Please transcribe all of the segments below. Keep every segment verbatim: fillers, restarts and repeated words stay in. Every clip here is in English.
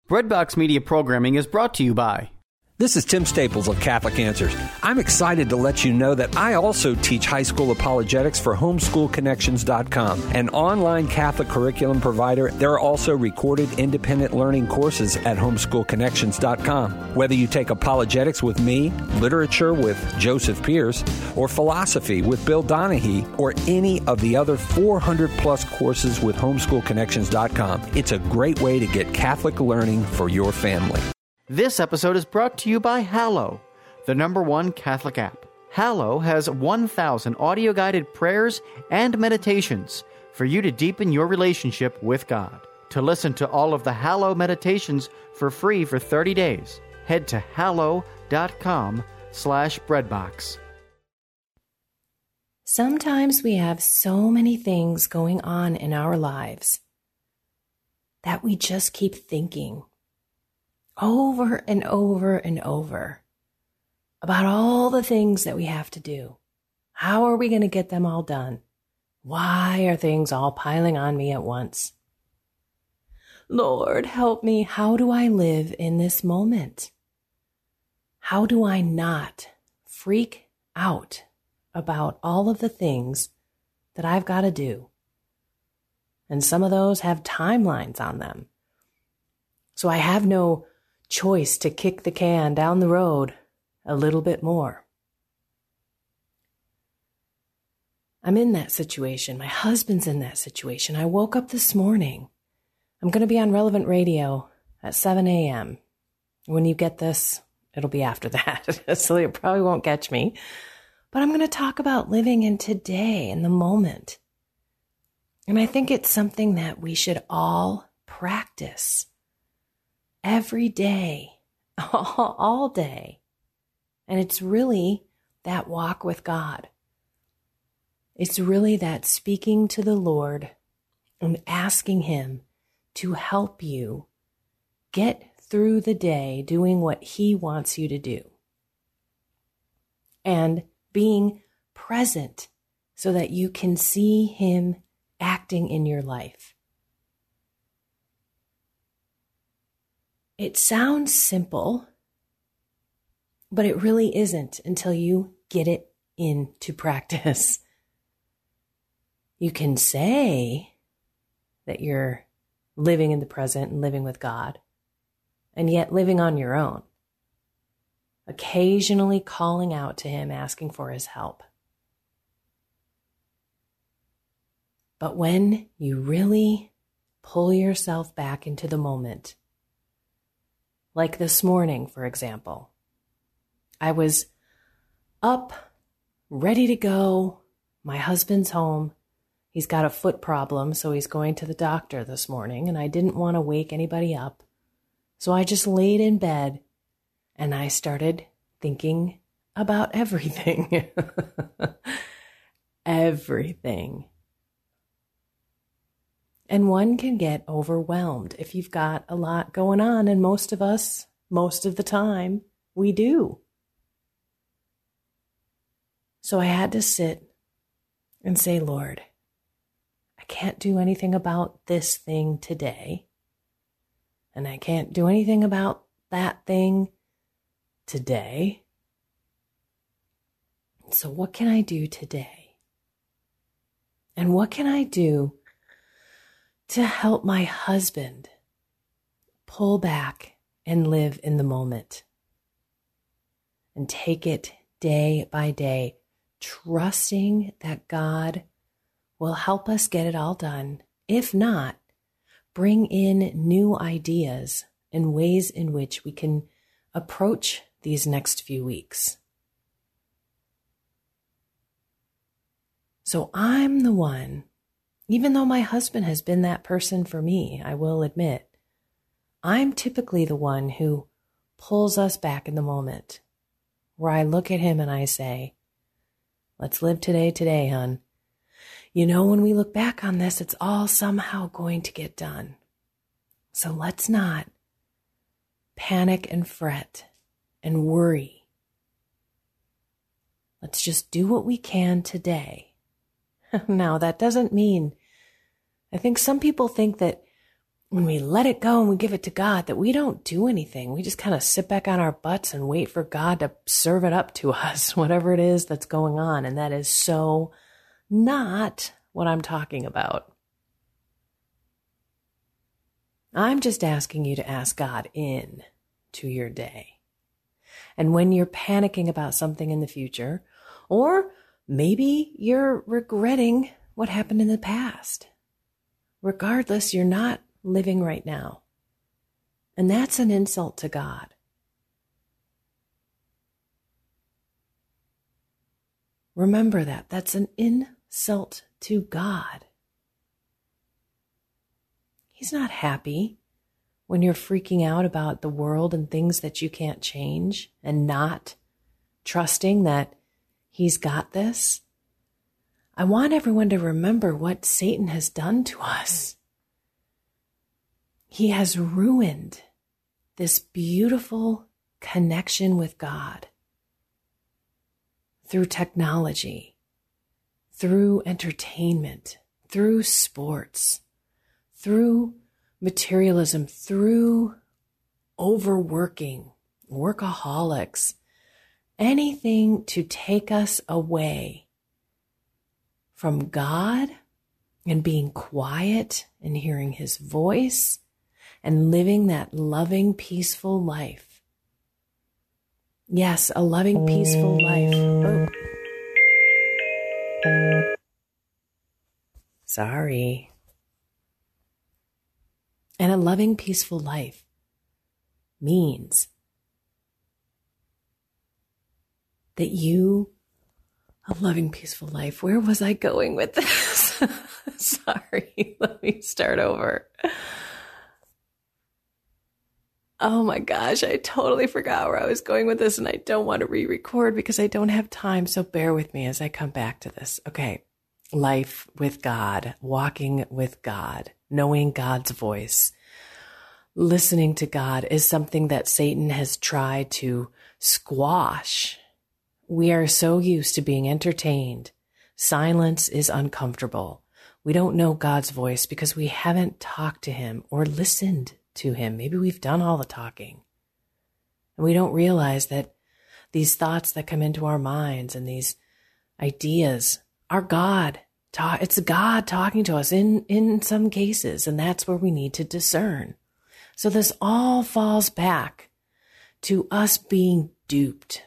Breadbox Media programming is brought to you by... This is Tim Staples of Catholic Answers. I'm excited to let you know that I also teach high school apologetics for homeschool connections dot com, an online Catholic curriculum provider. There are also recorded independent learning courses at homeschool connections dot com. Whether you take apologetics with me, literature with Joseph Pierce, or philosophy with Bill Donahue, or any of the other four hundred plus courses with homeschool connections dot com, it's a great way to get Catholic learning for your family. This episode is brought to you by Hallow, the number one Catholic app. Hallow has one thousand audio-guided prayers and meditations for you to deepen your relationship with God. To listen to all of the Hallow meditations for free for thirty days, head to hallow.com slash breadbox. Sometimes we have so many things going on in our lives that we just keep thinking over and over and over about all the things that we have to do. How are we going to get them all done? Why are things all piling on me at once? Lord, help me. How do I live in this moment? How do I not freak out about all of the things that I've got to do? And some of those have timelines on them. So I have no choice to kick the can down the road a little bit more. I'm in that situation. My husband's in that situation. I woke up this morning. I'm going to be on Relevant Radio at seven a.m. When you get this, it'll be after that, so you probably won't catch me. But I'm going to talk about living in today, in the moment. And I think it's something that we should all practice every day, all day. And it's really that walk with God. It's really that speaking to the Lord and asking Him to help you get through the day doing what He wants you to do. And being present so that you can see Him acting in your life. It sounds simple, but it really isn't until you get it into practice. You can say that you're living in the present and living with God, and yet living on your own, occasionally calling out to Him, asking for His help. But when you really pull yourself back into the moment, like this morning, for example, I was up, ready to go. My husband's home. He's got a foot problem, so he's going to the doctor this morning, and I didn't want to wake anybody up. So I just laid in bed, and I started thinking about everything. Everything. And one can get overwhelmed if you've got a lot going on, and most of us, most of the time, we do. So I had to sit and say, Lord, I can't do anything about this thing today, and I can't do anything about that thing today. So what can I do today? And what can I do to help my husband pull back and live in the moment and take it day by day, trusting that God will help us get it all done. If not, bring in new ideas and ways in which we can approach these next few weeks. So I'm the one, even though my husband has been that person for me, I will admit, I'm typically the one who pulls us back in the moment, where I look at him and I say, let's live today, today, hon. You know, when we look back on this, it's all somehow going to get done. So let's not panic and fret and worry. Let's just do what we can today. Now, that doesn't mean, I think some people think that when we let it go and we give it to God, that we don't do anything. We just kind of sit back on our butts and wait for God to serve it up to us, whatever it is that's going on. And that is so not what I'm talking about. I'm just asking you to ask God in to your day. And when you're panicking about something in the future, or maybe you're regretting what happened in the past, regardless, you're not living right now. And that's an insult to God. Remember that. That's an insult to God. He's not happy when you're freaking out about the world and things that you can't change and not trusting that He's got this. I want everyone to remember what Satan has done to us. He has ruined this beautiful connection with God through technology, through entertainment, through sports, through materialism, through overworking, workaholics, anything to take us away from God and being quiet and hearing His voice and living that loving, peaceful life. Yes, a loving, peaceful life. Oh. Sorry. And a loving, peaceful life means that you, a loving, peaceful life, where was I going with this? Sorry, let me start over. Oh my gosh, I totally forgot where I was going with this, and I don't want to re-record because I don't have time, so bear with me as I come back to this. Okay, life with God, walking with God, knowing God's voice, listening to God is something that Satan has tried to squash. We are so used to being entertained. Silence is uncomfortable. We don't know God's voice because we haven't talked to Him or listened to Him. Maybe we've done all the talking. And we don't realize that these thoughts that come into our minds and these ideas are God. It's God talking to us in, in some cases, and that's where we need to discern. So this all falls back to us being duped.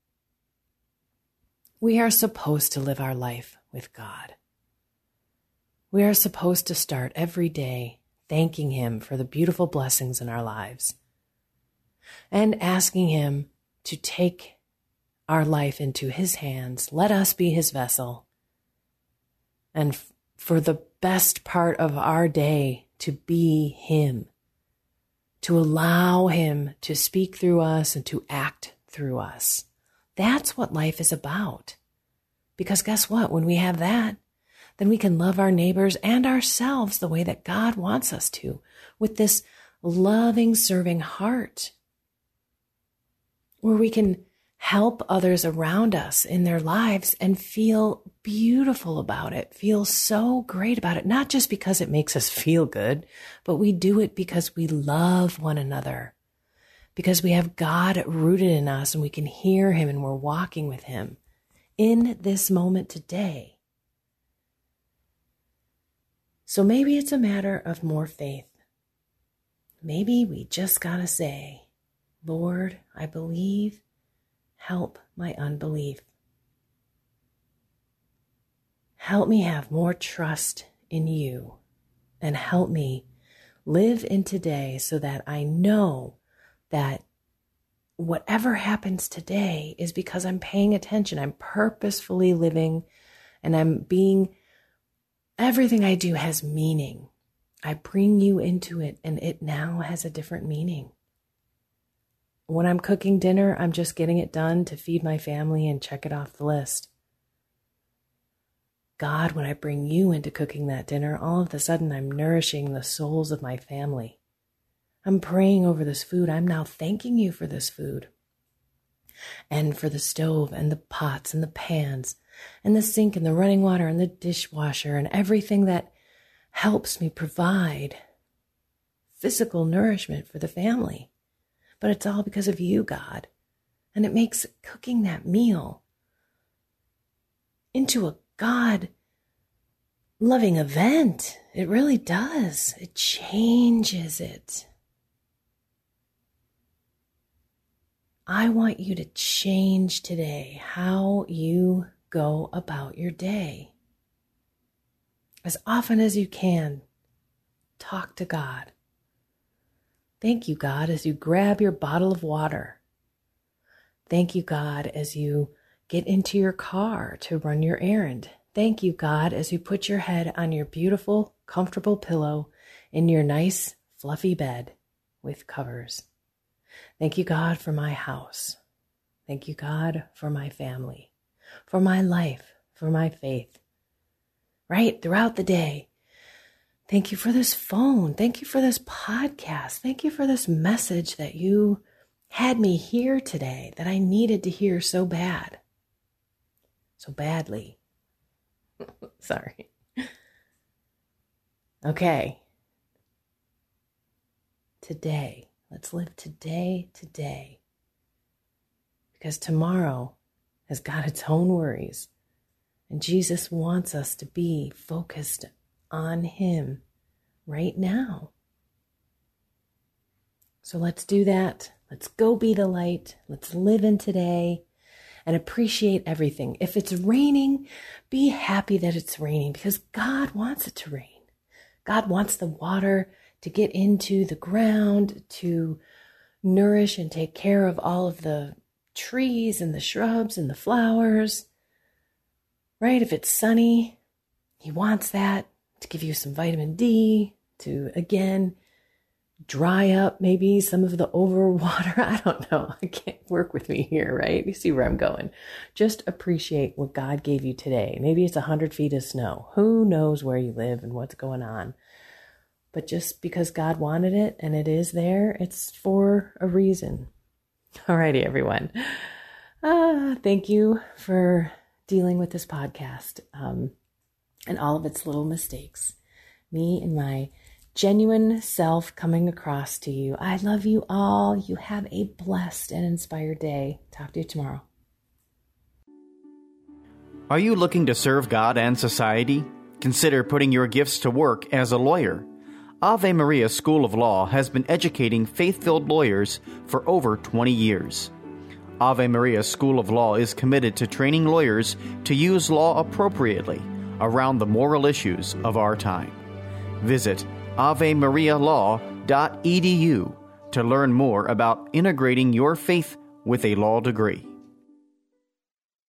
We are supposed to live our life with God. We are supposed to start every day thanking Him for the beautiful blessings in our lives and asking Him to take our life into His hands. Let us be His vessel. And f- for the best part of our day to be Him, to allow Him to speak through us and to act through us. That's what life is about. Because guess what? When we have that, then we can love our neighbors and ourselves the way that God wants us to, with this loving, serving heart, where we can help others around us in their lives and feel beautiful about it, feel so great about it, not just because it makes us feel good, but we do it because we love one another, because we have God rooted in us and we can hear Him and we're walking with Him in this moment today. So maybe it's a matter of more faith. Maybe we just gotta say, Lord, I believe, help my unbelief. Help me have more trust in You and help me live in today so that I know that whatever happens today is because I'm paying attention. I'm purposefully living and I'm being, everything I do has meaning. I bring You into it and it now has a different meaning. When I'm cooking dinner, I'm just getting it done to feed my family and check it off the list. God, when I bring You into cooking that dinner, all of a sudden I'm nourishing the souls of my family. I'm praying over this food. I'm now thanking You for this food and for the stove and the pots and the pans and the sink and the running water and the dishwasher and everything that helps me provide physical nourishment for the family. But it's all because of you, God. And it makes cooking that meal into a God-loving event. It really does. It changes it. I want you to change today how you go about your day. As often as you can, talk to God. Thank you, God, as you grab your bottle of water. Thank you, God, as you get into your car to run your errand. Thank you, God, as you put your head on your beautiful, comfortable pillow in your nice, fluffy bed with covers. Thank you, God, for my house. Thank you, God, for my family, for my life, for my faith. Right throughout the day. Thank you for this phone. Thank you for this podcast. Thank you for this message that you had me hear today that I needed to hear so bad. So badly. Sorry. Okay. Today. Let's live today, today. Because tomorrow has got its own worries. And Jesus wants us to be focused on Him right now. So let's do that. Let's go be the light. Let's live in today and appreciate everything. If it's raining, be happy that it's raining because God wants it to rain. God wants the water to get into the ground, to nourish and take care of all of the trees and the shrubs and the flowers. Right? If it's sunny, He wants that to give you some vitamin D, to, again, dry up maybe some of the overwater. I don't know. I can't work with me here, right? You see where I'm going. Just appreciate what God gave you today. Maybe it's a hundred feet of snow. Who knows where you live and what's going on? But just because God wanted it and it is there, it's for a reason. Alrighty, everyone. Ah, thank you for dealing with this podcast um, and all of its little mistakes. Me and my genuine self coming across to you. I love you all. You have a blessed and inspired day. Talk to you tomorrow. Are you looking to serve God and society? Consider putting your gifts to work as a lawyer. Ave Maria School of Law has been educating faith-filled lawyers for over twenty years. Ave Maria School of Law is committed to training lawyers to use law appropriately around the moral issues of our time. Visit ave maria law dot e d u to learn more about integrating your faith with a law degree.